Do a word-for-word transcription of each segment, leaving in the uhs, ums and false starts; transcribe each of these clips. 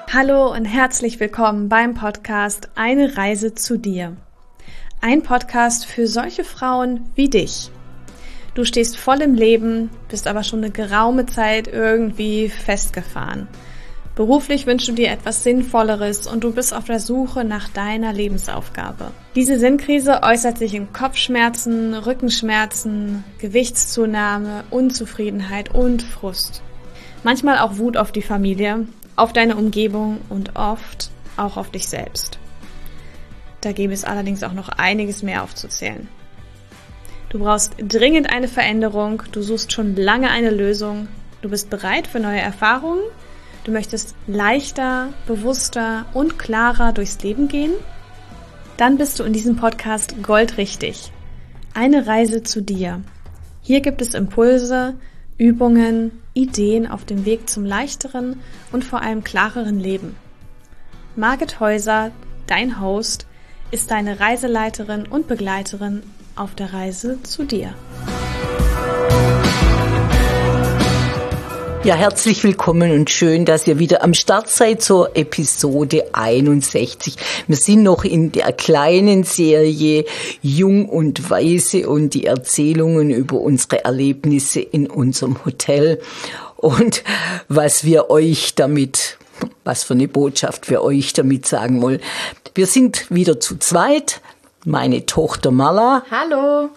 Hallo und herzlich willkommen beim Podcast Eine Reise zu dir. Ein Podcast für solche Frauen wie dich. Du stehst voll im Leben, bist aber schon eine geraume Zeit irgendwie festgefahren. Beruflich wünschst du dir etwas Sinnvolleres und du bist auf der Suche nach deiner Lebensaufgabe. Diese Sinnkrise äußert sich in Kopfschmerzen, Rückenschmerzen, Gewichtszunahme, Unzufriedenheit und Frust. Manchmal auch Wut auf die Familie, auf deine Umgebung und oft auch auf dich selbst. Da gäbe es allerdings auch noch einiges mehr aufzuzählen. Du brauchst dringend eine Veränderung, du suchst schon lange eine Lösung, du bist bereit für neue Erfahrungen, du möchtest leichter, bewusster und klarer durchs Leben gehen? Dann bist du in diesem Podcast goldrichtig. Eine Reise zu dir. Hier gibt es Impulse, Übungen, Ideen auf dem Weg zum leichteren und vor allem klareren Leben. Margit Häuser, dein Host, ist deine Reiseleiterin und Begleiterin auf der Reise zu dir. Ja, herzlich willkommen und schön, dass ihr wieder am Start seid zur Episode einundsechzig. Wir sind noch in der kleinen Serie Jung und Weise und die Erzählungen über unsere Erlebnisse in unserem Hotel und was wir euch damit, was für eine Botschaft wir euch damit sagen wollen. Wir sind wieder zu zweit. Meine Tochter Marla. Hallo.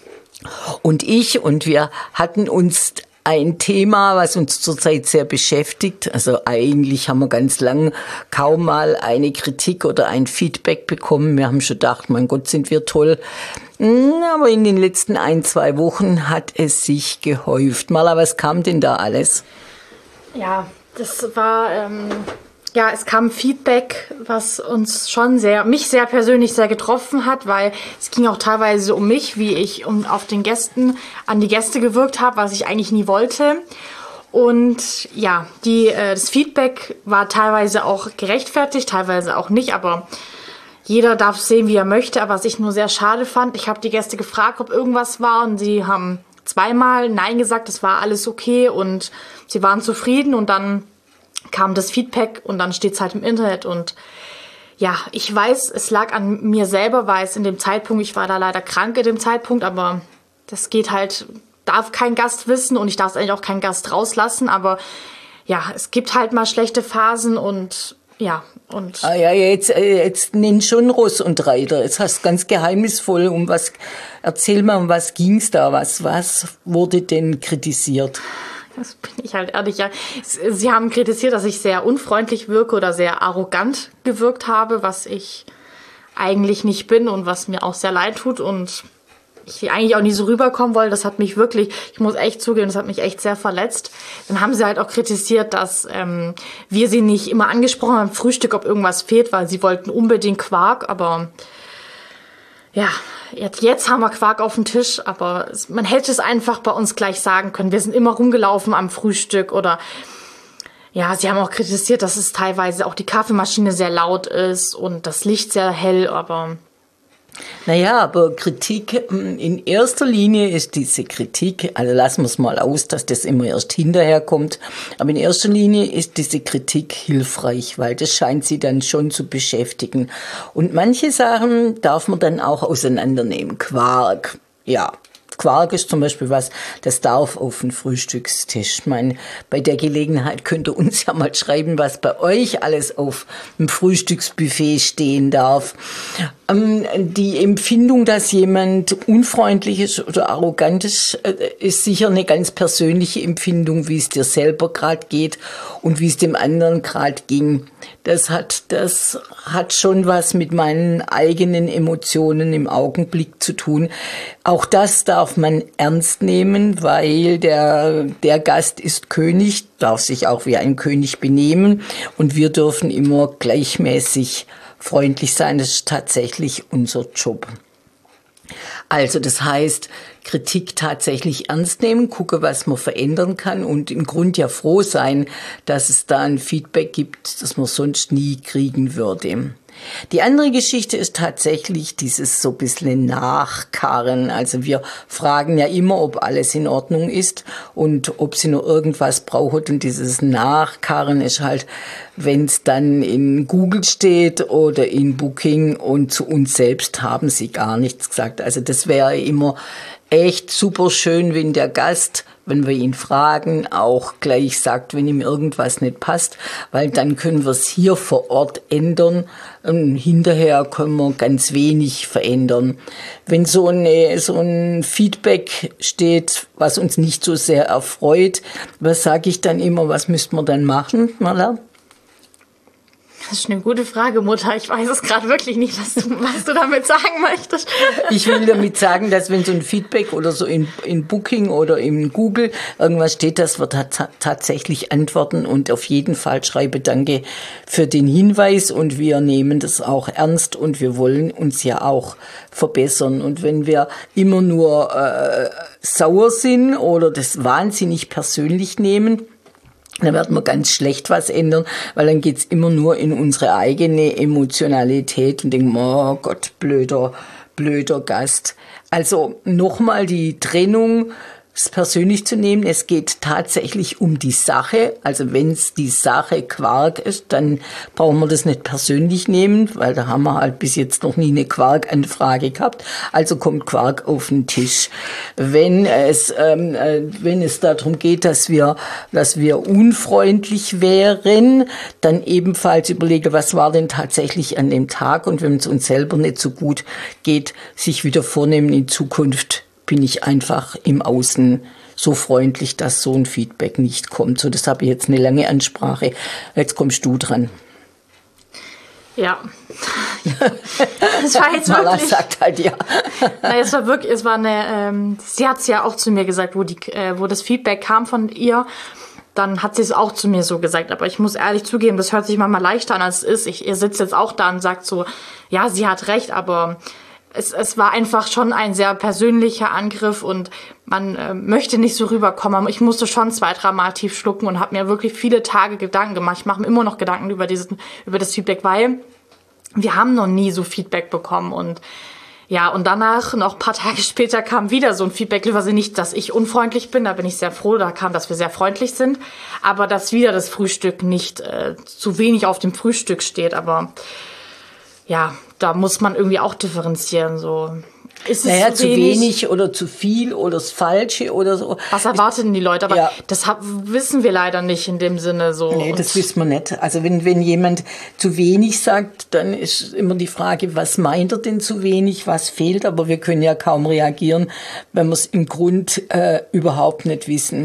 Und ich, und wir hatten uns ein Thema, was uns zurzeit sehr beschäftigt. Also eigentlich haben wir ganz lang kaum mal eine Kritik oder ein Feedback bekommen. Wir haben schon gedacht, mein Gott, sind wir toll. Aber in den letzten ein, zwei Wochen hat es sich gehäuft. Marla, was kam denn da alles? Ja, das war... Ähm Ja, es kam Feedback, was uns schon sehr, mich sehr persönlich sehr getroffen hat, weil es ging auch teilweise um mich, wie ich um, auf den Gästen, an die Gäste gewirkt habe, was ich eigentlich nie wollte. Und ja, die, äh, das Feedback war teilweise auch gerechtfertigt, teilweise auch nicht, aber jeder darf sehen, wie er möchte. Aber was ich nur sehr schade fand, ich habe die Gäste gefragt, ob irgendwas war, und sie haben zweimal Nein gesagt, es war alles okay und sie waren zufrieden, und dann kam das Feedback und dann steht es halt im Internet. Und ja, ich weiß, es lag an mir selber, weil es in dem Zeitpunkt, ich war da leider krank in dem Zeitpunkt, aber das geht halt, darf kein Gast wissen, und ich darf es eigentlich auch keinen Gast rauslassen, aber ja, es gibt halt mal schlechte Phasen und ja. Und ah ja, jetzt, jetzt nenn schon Ross und Reiter. Jetzt hast du ganz geheimnisvoll, um was, erzähl mal, um was ging's da, was, was wurde denn kritisiert? Das bin ich halt ehrlich, ja. Sie haben kritisiert, dass ich sehr unfreundlich wirke oder sehr arrogant gewirkt habe, was ich eigentlich nicht bin und was mir auch sehr leid tut und ich eigentlich auch nie so rüberkommen wollte. Das hat mich wirklich, ich muss echt zugeben, das hat mich echt sehr verletzt. Dann haben sie halt auch kritisiert, dass ähm, wir sie nicht immer angesprochen haben im Frühstück, ob irgendwas fehlt, weil sie wollten unbedingt Quark, aber ja, jetzt, jetzt haben wir Quark auf dem Tisch, aber es, man hätte es einfach bei uns gleich sagen können. Wir sind immer rumgelaufen am Frühstück, oder ja, sie haben auch kritisiert, dass es teilweise auch die Kaffeemaschine sehr laut ist und das Licht sehr hell, aber naja, aber Kritik, in erster Linie ist diese Kritik, also lassen wir es mal aus, dass das immer erst hinterher kommt, aber in erster Linie ist diese Kritik hilfreich, weil das scheint sie dann schon zu beschäftigen. Und manche Sachen darf man dann auch auseinandernehmen. Quark, ja. Quark ist zum Beispiel was, das darf auf den Frühstückstisch. Ich meine, bei der Gelegenheit könnt ihr uns ja mal schreiben, was bei euch alles auf dem Frühstücksbuffet stehen darf. Ähm, die Empfindung, dass jemand unfreundlich ist oder arrogant ist, äh, ist sicher eine ganz persönliche Empfindung, wie es dir selber gerade geht und wie es dem anderen gerade ging. Das hat, das hat schon was mit meinen eigenen Emotionen im Augenblick zu tun. Auch das darf man ernst nehmen, weil der, der Gast ist König, darf sich auch wie ein König benehmen, und wir dürfen immer gleichmäßig freundlich sein. Das ist tatsächlich unser Job. Also das heißt, Kritik tatsächlich ernst nehmen, gucke, was man verändern kann und im Grund ja froh sein, dass es da ein Feedback gibt, das man sonst nie kriegen würde. Die andere Geschichte ist tatsächlich dieses so ein bisschen Nachkarren. Also wir fragen ja immer, ob alles in Ordnung ist und ob sie noch irgendwas braucht. Und dieses Nachkarren ist halt, wenn es dann in Google steht oder in Booking, und zu uns selbst haben sie gar nichts gesagt. Also das wäre immer echt super schön, wenn der Gast, wenn wir ihn fragen, auch gleich sagt, wenn ihm irgendwas nicht passt, weil dann können wir es hier vor Ort ändern. Und hinterher können wir ganz wenig verändern. Wenn so, eine, so ein Feedback steht, was uns nicht so sehr erfreut, was sage ich dann immer, was müsste man dann machen, Marla? Das ist eine gute Frage, Mutter. Ich weiß es gerade wirklich nicht, was du, was du damit sagen möchtest. Ich will damit sagen, dass wenn so ein Feedback oder so in, in Booking oder in Google irgendwas steht, dass wir ta- tatsächlich antworten und auf jeden Fall schreibe Danke für den Hinweis, und wir nehmen das auch ernst und wir wollen uns ja auch verbessern. Und wenn wir immer nur äh, sauer sind oder das wahnsinnig persönlich nehmen, dann werden wir ganz schlecht was ändern, weil dann geht's immer nur in unsere eigene Emotionalität und denken, oh Gott, blöder, blöder Gast. Also nochmal die Trennung, es persönlich zu nehmen. Es geht tatsächlich um die Sache. Also wenn es die Sache Quark ist, dann brauchen wir das nicht persönlich nehmen, weil da haben wir halt bis jetzt noch nie eine Quark-Anfrage gehabt. Also kommt Quark auf den Tisch. Wenn es, ähm, äh, wenn es darum geht, dass wir, dass wir unfreundlich wären, dann ebenfalls überlege, was war denn tatsächlich an dem Tag, und wenn es uns selber nicht so gut geht, sich wieder vornehmen, in Zukunft bin ich einfach im Außen so freundlich, dass so ein Feedback nicht kommt. So, das habe ich jetzt eine lange Ansprache. Jetzt kommst du dran. Ja. Das war jetzt Marla wirklich. sagt halt ja. Na, es war wirklich, es war eine, ähm, sie hat es ja auch zu mir gesagt, wo die, äh, wo das Feedback kam von ihr. Dann hat sie es auch zu mir so gesagt. Aber ich muss ehrlich zugeben, das hört sich manchmal leichter an, als es ist. Ich, ihr sitzt jetzt auch da und sagt so, ja, sie hat recht, aber Es, es war einfach schon ein sehr persönlicher Angriff und man äh, möchte nicht so rüberkommen. Ich musste schon zwei, drei Mal tief schlucken und habe mir wirklich viele Tage Gedanken gemacht. Ich mache mir immer noch Gedanken über, diesen, über das Feedback, weil wir haben noch nie so Feedback bekommen. Und ja, und danach, noch ein paar Tage später, kam wieder so ein Feedback. Also nicht, dass ich unfreundlich bin, da bin ich sehr froh. Da kam, dass wir sehr freundlich sind. Aber dass wieder das Frühstück nicht äh, zu wenig auf dem Frühstück steht. Aber ja, da muss man irgendwie auch differenzieren. So. Ist es naja, zu wenig? wenig? zu wenig oder zu viel oder das Falsche oder so. Was erwarten die Leute? Aber ja. das hab, wissen wir leider nicht in dem Sinne so. Nee, Und das wissen wir nicht. Also wenn, wenn jemand zu wenig sagt, dann ist immer die Frage, was meint er denn zu wenig, was fehlt? Aber wir können ja kaum reagieren, wenn wir es im Grund äh, überhaupt nicht wissen.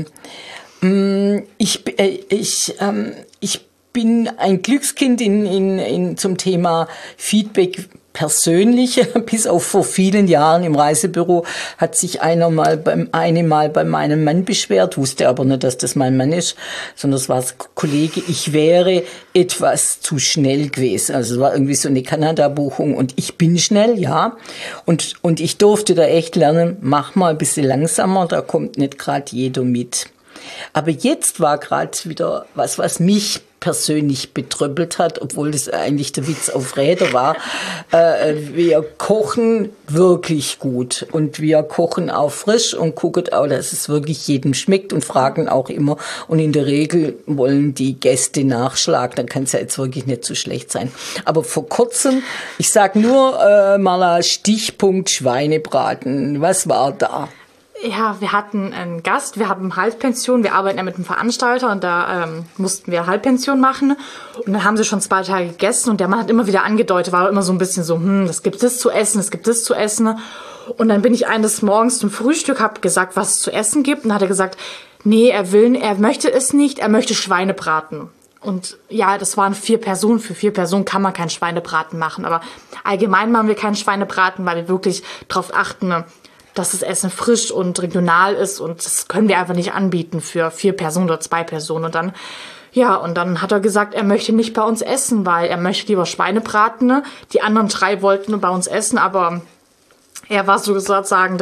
Ich, äh, ich, ähm, ich bin ein Glückskind in, in, in, zum Thema Feedback persönlich. Bis auf vor vielen Jahren im Reisebüro hat sich einer mal beim, eine Mal bei meinem Mann beschwert, wusste aber nicht, dass das mein Mann ist, sondern es war das Kollege, ich wäre etwas zu schnell gewesen. Also es war irgendwie so eine Kanada-Buchung und ich bin schnell, ja. Und, und ich durfte da echt lernen, mach mal ein bisschen langsamer, da kommt nicht gerade jeder mit. Aber jetzt war gerade wieder was, was mich persönlich betröppelt hat, obwohl das eigentlich der Witz auf Räder war. Äh, wir kochen wirklich gut und wir kochen auch frisch und gucken auch, dass es wirklich jedem schmeckt und fragen auch immer. Und in der Regel wollen die Gäste Nachschlag, dann kann es ja jetzt wirklich nicht so schlecht sein. Aber vor kurzem, ich sag nur äh, mal Stichpunkt Schweinebraten. Was war da? ja, wir hatten einen Gast, wir haben Halbpension, wir arbeiten ja mit einem Veranstalter und da ähm, mussten wir Halbpension machen. Und dann haben sie schon zwei Tage gegessen und der Mann hat immer wieder angedeutet, war immer so ein bisschen so, hm, das gibt es zu essen, das gibt es zu essen. Und dann bin ich eines Morgens zum Frühstück, habe gesagt, was es zu essen gibt. Und dann hat er gesagt, nee, er will, er möchte es nicht, er möchte Schweinebraten. Und ja, das waren vier Personen. Für vier Personen kann man keinen Schweinebraten machen. Aber allgemein machen wir keinen Schweinebraten, weil wir wirklich darauf achten, dass das Essen frisch und regional ist. Und das können wir einfach nicht anbieten für vier Personen oder zwei Personen. Und dann, ja, und dann hat er gesagt, er möchte nicht bei uns essen, weil er möchte lieber Schweinebraten. Die anderen drei wollten bei uns essen, aber er war sozusagen das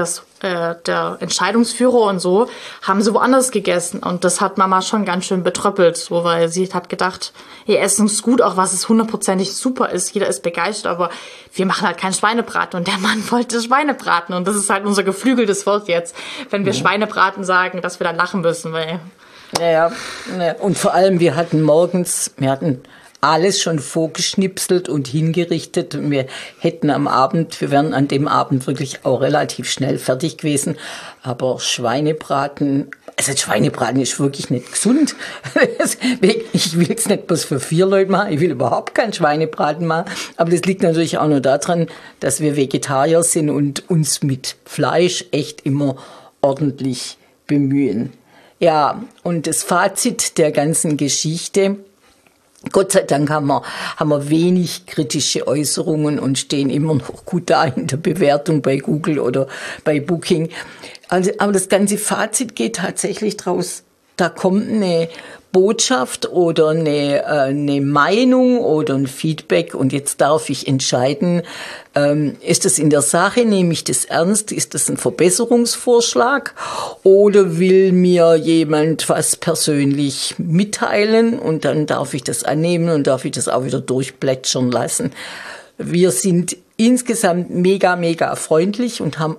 äh, der Entscheidungsführer und so, haben sie woanders gegessen. Und das hat Mama schon ganz schön betröppelt, so, weil sie hat gedacht, ihr Essen ist gut, auch was es hundertprozentig super ist. Jeder ist begeistert, aber wir machen halt keinen Schweinebraten. Und der Mann wollte Schweinebraten. Und das ist halt unser geflügeltes Wort jetzt, wenn wir mhm. Schweinebraten sagen, dass wir dann lachen müssen, weil... Ja, und vor allem, wir hatten morgens, wir hatten alles schon vorgeschnipselt und hingerichtet. Wir hätten am Abend, wir wären an dem Abend wirklich auch relativ schnell fertig gewesen. Aber Schweinebraten, also Schweinebraten ist wirklich nicht gesund. Ich will es nicht bloß für vier Leute machen, ich will überhaupt keinen Schweinebraten machen. Aber das liegt natürlich auch nur daran, dass wir Vegetarier sind und uns mit Fleisch echt immer ordentlich bemühen. Ja, und das Fazit der ganzen Geschichte: Gott sei Dank haben wir, haben wir wenig kritische Äußerungen und stehen immer noch gut da in der Bewertung bei Google oder bei Booking. Also, aber das ganze Fazit geht tatsächlich draus, da kommt eine Botschaft oder eine, äh, eine Meinung oder ein Feedback und jetzt darf ich entscheiden, ähm, ist das in der Sache, nehme ich das ernst, ist das ein Verbesserungsvorschlag oder will mir jemand was persönlich mitteilen und dann darf ich das annehmen und darf ich das auch wieder durchplätschern lassen. Wir sind insgesamt mega, mega freundlich und haben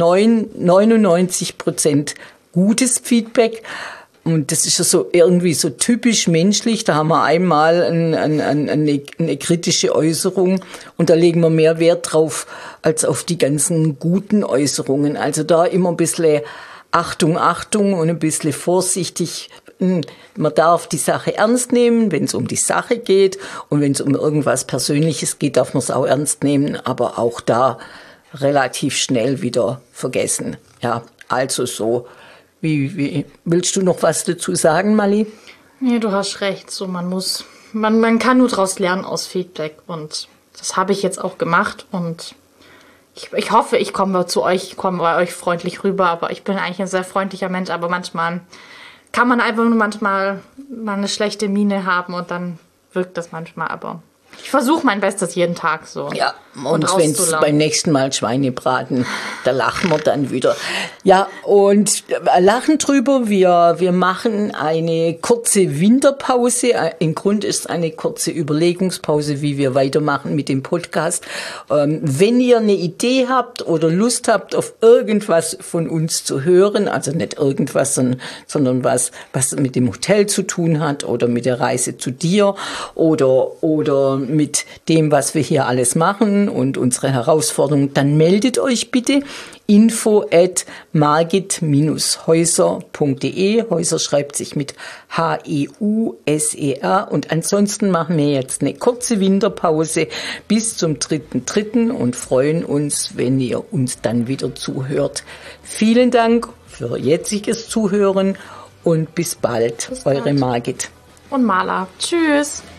neunundneunzig Prozent gutes Feedback. Und das ist ja so irgendwie so typisch menschlich. Da haben wir einmal ein, ein, ein, eine, eine kritische Äußerung und da legen wir mehr Wert drauf als auf die ganzen guten Äußerungen. Also da immer ein bisschen Achtung, Achtung und ein bisschen vorsichtig. Man darf die Sache ernst nehmen, wenn es um die Sache geht. Und wenn es um irgendwas Persönliches geht, darf man es auch ernst nehmen. Aber auch da relativ schnell wieder vergessen. Ja, also so. Wie, wie, willst du noch was dazu sagen, Mali? Nee, du hast recht. So, man muss, man, man kann nur daraus lernen aus Feedback. Und das habe ich jetzt auch gemacht. Und ich, ich hoffe, ich komme zu euch, ich komme bei euch freundlich rüber. Aber ich bin eigentlich ein sehr freundlicher Mensch. Aber manchmal kann man einfach nur manchmal mal eine schlechte Miene haben und dann wirkt das manchmal. Aber ich versuche mein Bestes jeden Tag so. Ja, und, und wenn es beim nächsten Mal Schweinebraten, da lachen wir dann wieder. Ja, und lachen drüber. Wir, wir machen eine kurze Winterpause. Im Grunde ist es eine kurze Überlegungspause, wie wir weitermachen mit dem Podcast. Ähm, wenn ihr eine Idee habt oder Lust habt, auf irgendwas von uns zu hören, also nicht irgendwas, sondern, sondern was, was mit dem Hotel zu tun hat oder mit der Reise zu dir oder, oder mit dem, was wir hier alles machen und unsere Herausforderungen, dann meldet euch bitte. info at margit häuser punkt de. Häuser schreibt sich mit H E U S E R. Und ansonsten machen wir jetzt eine kurze Winterpause bis zum dritten dritten und freuen uns, wenn ihr uns dann wieder zuhört. Vielen Dank für jetziges Zuhören und bis bald, bis bald. Eure Margit. Und Mala. Tschüss.